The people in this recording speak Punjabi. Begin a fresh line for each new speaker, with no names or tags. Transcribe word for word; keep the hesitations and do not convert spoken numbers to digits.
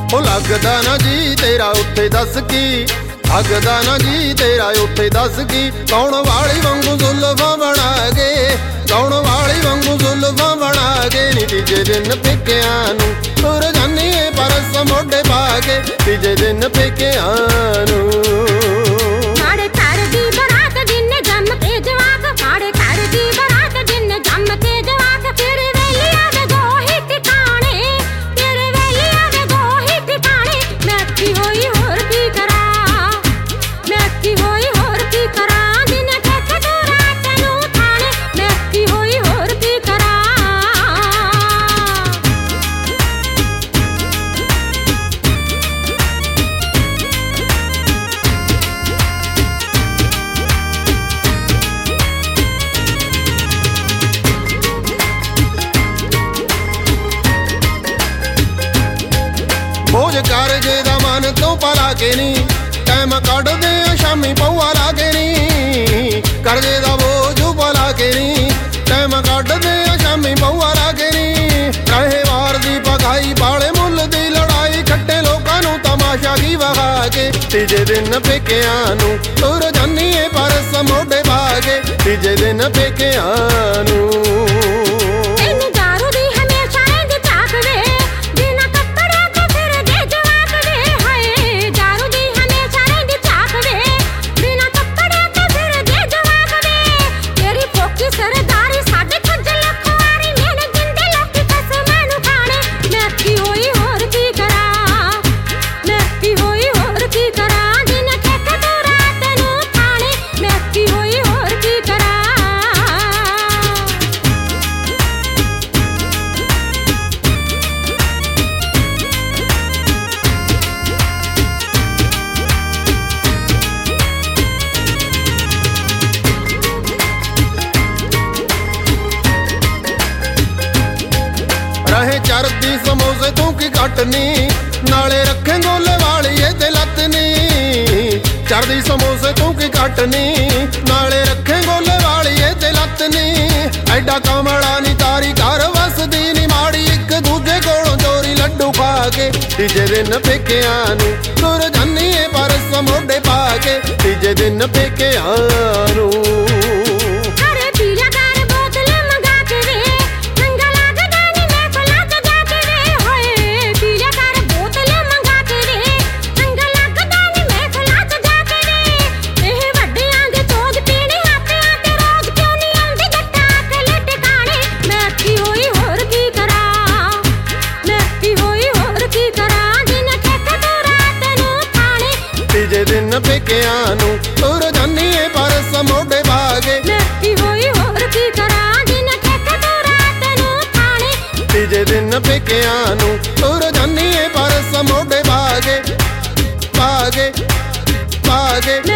ਉਹ ਲੱਗਦਾ ਨਾ ਜੀ ਤੇਰਾ ਉੱਥੇ ਦੱਸ ਕੀ, ਲੱਗਦਾ ਨਾ ਜੀ ਤੇਰਾ ਉੱਥੇ ਦੱਸ ਕੀ। ਗਾਉਣ ਵਾਲੀ ਵਾਂਗੂ ਜ਼ੁਲਫਾਂ ਬਣਾ ਕੇ, ਗਾਉਣ ਵਾਲੀ ਵਾਂਗੂ ਜ਼ੁਲਫਾਂ ਬਣਾ ਕੇ ਨੀ ਤੀਜੇ ਦਿਨ ਪੇਕਿਆਂ ਨੂੰ ਤੁਰ ਜਾਨੀ ਏ ਪਰਸ ਮੋਢੇ ਪਾ ਕੇ, ਤੀਜੇ ਦਿਨ ਪੇਕਿਆਂ ਨੂੰ।
ਮਾੜੇ ਘਰ ਦੀ ਬਰਾਤ ਜਿੰਨੇ ਜੰਮ ਕੇ ਜਵਾਕ, ਮਾੜੇ ਘਰ ਦੀ ਬਰਾਤ ਜਿੰਨੇ ਜੰਮ ਕੇ ਜਵਾਕ। ਤੇਰੇ ਵੇਲੀਆਂ ਦੇ ਗੋਹੇ ਟਿਕਾਣੇ, ਤੇਰੇ ਵੇਲੀਆਂ ਦੇ ਗੋਹੇ ਟਿਕਾਣੇ। ਮੈਂ ਅੱਕੀ ਹੋਈ ਹੋਰ ਕੀ ਕਰਾਂ, ਮੈਂ ਅੱਕੀ ਹੋਈ ਹੋਰ ਕੀ ਕਰਾਂ। ਦਿਨ ਠੇਕੇ ਤੋਂ ਰਾਤ ਨੂੰ ਥਾਣੇ, ਮੈਂ ਅੱਕੀ ਹੋਈ ਹੋਰ ਕੀ ਕਰਾਂ।
ਬੋਝ ਕਰਜੇ ਦਾ ਮਨ ਤੋਂ ਪਲਾ ਕੇ ਨੀ, ਟਾਈਮ ਕੱਢਦੇ ਆ ਸ਼ਾਮੀ ਪਊਆ ਲਾ ਕੇ ਨੀ। ਕਰਜੇ ਦਾ ਬੋਝ ਪਲਾ ਕੇ ਨੀ, ਟਾਈਮ ਕੱਢਦੇ ਆ ਸ਼ਾਮੀ ਪਊਆ ਲਾ ਕੇ ਨੀ। ਰਹੇ ਵਾਰ ਦੀ ਪਕਾਈ ਬਾਲੇ ਮੁੱਲ ਦੀ ਲੜਾਈ, ਖੱਟੇ ਲੋਕਾਂ ਨੂੰ ਤਮਾਸ਼ਾ ਕੀ ਵਹਾ ਕੇ, ਤੀਜੇ ਦਿਨ ਪੇਕਿਆਂ ਨੂੰ ਤੁਰ ਜਾਨੀ ਏ ਪਰਸ ਮੋਢੇ ਪਾ ਕੇ, ਤੀਜੇ ਦਿਨ ਪੇਕਿਆਂ ਨੂੰ। ਰਹੇ ਚਰਦੀ ਸਮੋਸੇ ਤੂੰ ਕੀ ਕੱਟਨੀ, ਨਾਲੇ ਰੱਖੇ ਗੋਲੇ ਵਾਲੀ ਏ ਤੇ ਲੱਤ ਨੀ। ਚਰਦੀ ਸਮੋਸੇ ਤੂੰ ਕੀ ਕੱਟਨੀ, ਨਾਲੇ ਰੱਖੇ ਗੋਲੇ ਵਾਲੀ ਏ ਤੇ ਲੱਤ ਨੀ। ਐਡਾ ਕਮਲਾ ਨੀ ਤਾਰੀ ਘਰ ਵਸਦੀ ਨੀ ਮਾੜੀ, ਇੱਕ ਦੂਜੇ ਕੋਲੋਂ ਚੋਰੀ ਲੱਡੂ ਖਾ ਕੇ, ਤੀਜੇ ਦਿਨ ਪੇਕਿਆਂ ਨੂੰ ਤੁਰ ਜਾਨੀ ਏ ਪਰਸ ਮੋਢੇ ਪਾ ਕੇ, ਤੀਜੇ ਦਿਨ ਪੇਕਿਆਂ ਨੂੰ। ਤੀਜੇ ਦਿਨ ਪੇਕਿਆਂ ਨੂੰ ਤੁਰ ਜਾਨੀ ਏ ਪਰਸ ਮੋਢੇ ਪਾ ਕੇ,
ਮੈਂ ਅੱਕੀ ਹੋਈ ਹੋਰ ਕੀ ਕਰਾਂ। ਦਿਨ ਠੇਕੇ ਤੋਂ ਰਾਤ ਨੂੰ ਥਾਣੇ,
ਤੀਜੇ ਦਿਨ ਪੇਕਿਆਂ ਨੂੰ ਤੁਰ ਜਾਨੀ ਏ ਪਰਸ ਮੋਢੇ ਪਾ ਕੇ, ਪਾ ਕੇ, ਪਾ ਕੇ।